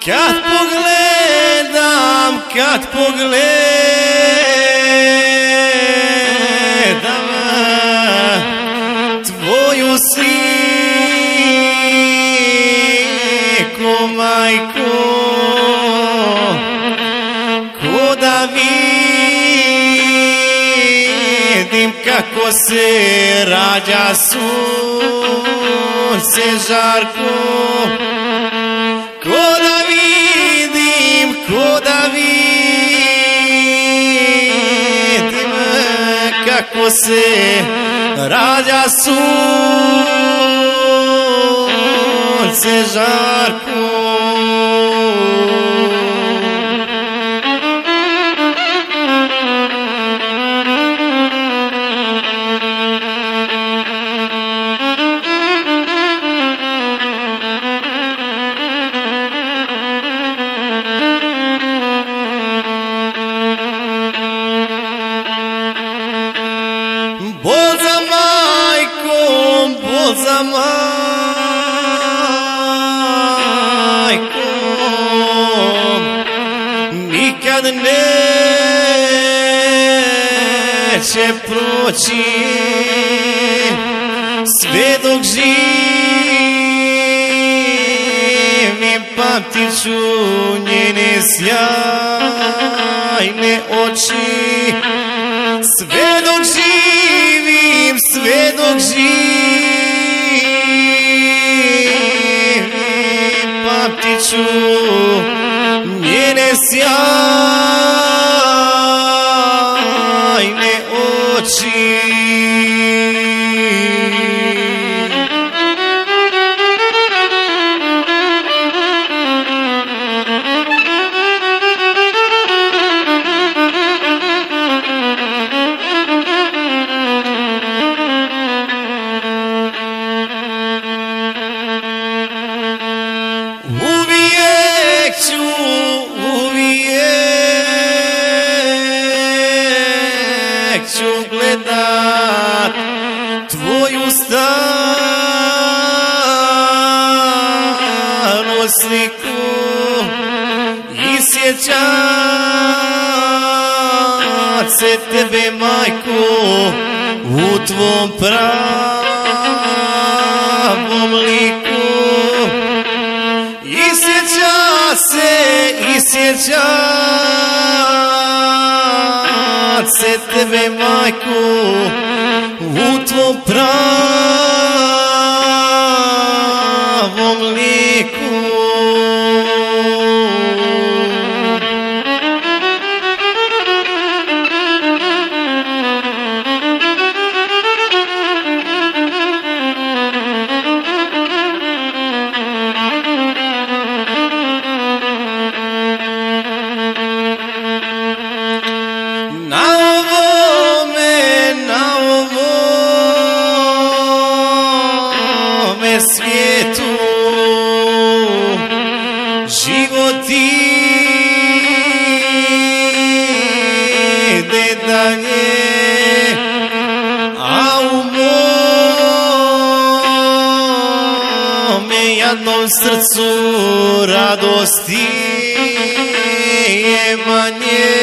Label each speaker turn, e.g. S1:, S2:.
S1: Kad pogledam tvoju sliku, majko, ko da vidim kako se rađa sunce žarko, ko da vidim kako se rađa sunce žarko. Bol za majkom, bol za majkom, nikad neće proći, sve dok živim pamtit ću njene sjajne oči, sve dok živim pamtit ću njene sjajne oči. Uvijek ću gledat tvoju staru sliku i sjećat se tebe, majko, u tvom pravom liku. I sjećat se tebe, majko, u tvom pravom liku. Na ovome svijetu život ide dalje, a u mome jadnom srcu radosti je manje.